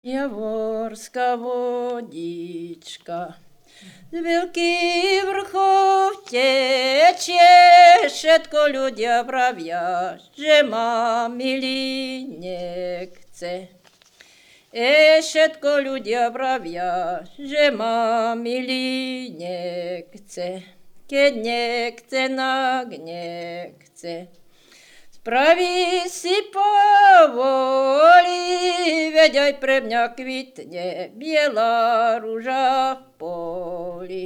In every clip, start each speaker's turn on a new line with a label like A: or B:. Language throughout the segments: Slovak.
A: Javorská vodička z veľkých vrchov tečie, všetko ľudia pravia, že ma milý nechce. Všetko ľudia pravia, že ma milý nechce. Keď nechce, nak nechce. Spraví si povoli, veď aj pre mňa kvitne biela ruža v poli.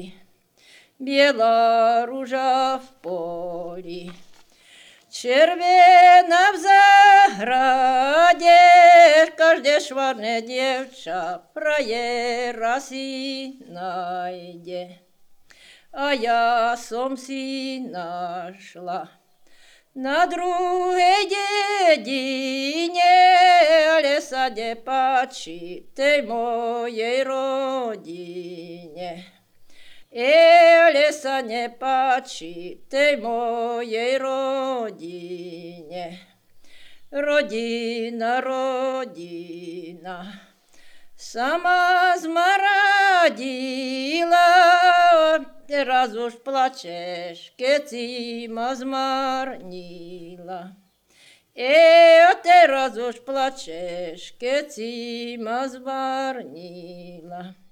A: Biela ruža v poli. Červená v záhrade, každé švarné dievča frajera si nájde. A ja som si našla na druhej dedine, ale sa nepáči tej mojej rodine. Ale sa nepáči tej mojej rodine. Rodina, rodina, sama zmaradila, teraz už plačeš, keď si ma zmarnila. A teraz už plačeš, keď si ma zmarnila.